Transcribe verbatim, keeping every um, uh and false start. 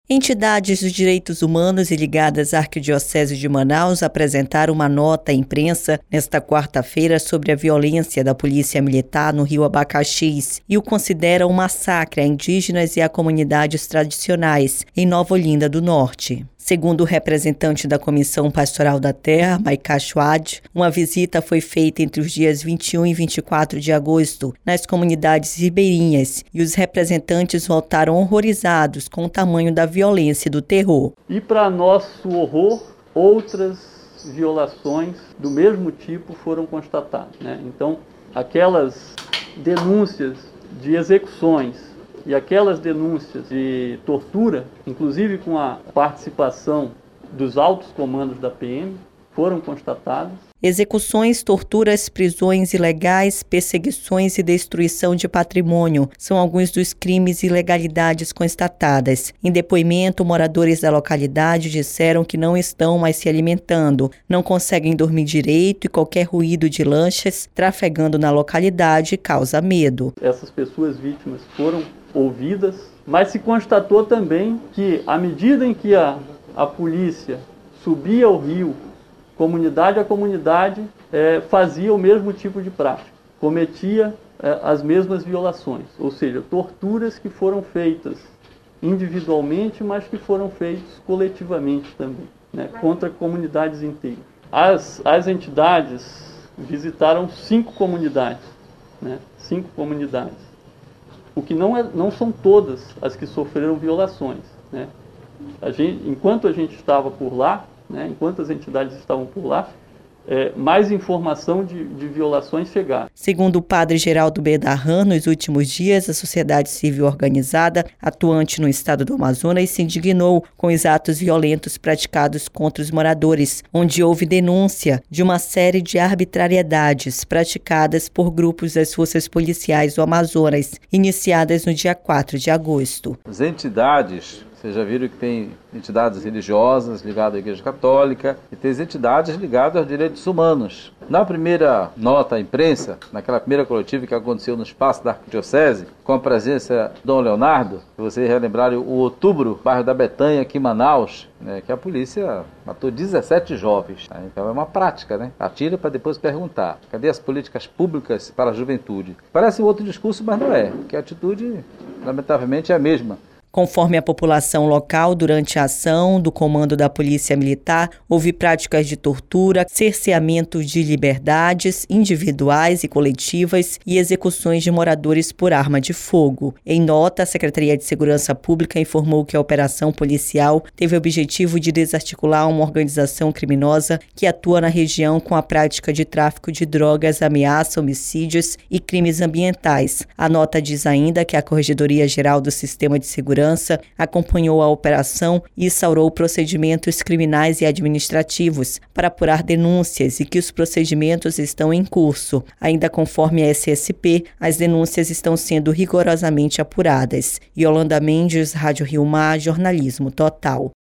Entidades dos direitos humanos e ligadas à Arquidiocese de Manaus apresentaram uma nota à imprensa nesta quarta-feira sobre a violência da Polícia Militar no Rio Abacaxis e o consideram um massacre a indígenas e a comunidades tradicionais em Nova Olinda do Norte. Segundo o representante da Comissão Pastoral da Terra, Maiká Chouad, uma visita foi feita entre os dias vinte e um e vinte e quatro de agosto nas comunidades ribeirinhas e os representantes voltaram horrorizados com o tamanho da violência e do terror. E para nosso horror, outras violações do mesmo tipo foram constatadas, né? Então, aquelas denúncias de execuções e aquelas denúncias de tortura, inclusive com a participação dos altos comandos da P M, foram constatadas. Execuções, torturas, prisões ilegais, perseguições e destruição de patrimônio são alguns dos crimes e ilegalidades constatadas. Em depoimento, moradores da localidade disseram que não estão mais se alimentando, não conseguem dormir direito e qualquer ruído de lanchas trafegando na localidade causa medo. Essas pessoas vítimas foram ouvidas, mas se constatou também que, à medida em que a, a polícia subia ao rio, comunidade a comunidade é, fazia o mesmo tipo de prática, cometia é, as mesmas violações, ou seja, torturas que foram feitas individualmente, mas que foram feitas coletivamente também, né, contra comunidades inteiras. As, as entidades visitaram cinco comunidades, né, cinco comunidades, o que não, é, não são todas as que sofreram violações, né. A gente, enquanto a gente estava por lá, né, enquanto as entidades estavam por lá, é, mais informação de, de violações chegaram. Segundo o padre Geraldo Bedarran, nos últimos dias, a sociedade civil organizada, atuante no estado do Amazonas, se indignou com os atos violentos praticados contra os moradores, onde houve denúncia de uma série de arbitrariedades praticadas por grupos das forças policiais do Amazonas, iniciadas no dia quatro de agosto. As entidades... Vocês já viram que tem entidades religiosas ligadas à Igreja Católica e tem entidades ligadas aos direitos humanos. Na primeira nota à imprensa, naquela primeira coletiva que aconteceu no espaço da Arquidiocese, com a presença do Dom Leonardo, se vocês relembrarem o Outubro, bairro da Betanha, aqui em Manaus, né, que a polícia matou dezessete jovens. Né? Então é uma prática, né? Atira para depois perguntar, cadê as políticas públicas para a juventude? Parece um outro discurso, mas não é, porque a atitude, lamentavelmente, é a mesma. Conforme a população local, durante a ação do comando da Polícia Militar, houve práticas de tortura, cerceamento de liberdades individuais e coletivas e execuções de moradores por arma de fogo. Em nota, a Secretaria de Segurança Pública informou que a operação policial teve o objetivo de desarticular uma organização criminosa que atua na região com a prática de tráfico de drogas, ameaça, homicídios e crimes ambientais. A nota diz ainda que a Corregedoria Geral do Sistema de Segurança acompanhou a operação e instaurou procedimentos criminais e administrativos para apurar denúncias e que os procedimentos estão em curso. Ainda conforme a S S P, as denúncias estão sendo rigorosamente apuradas. Yolanda Mendes, Rádio Rio Mar, Jornalismo Total.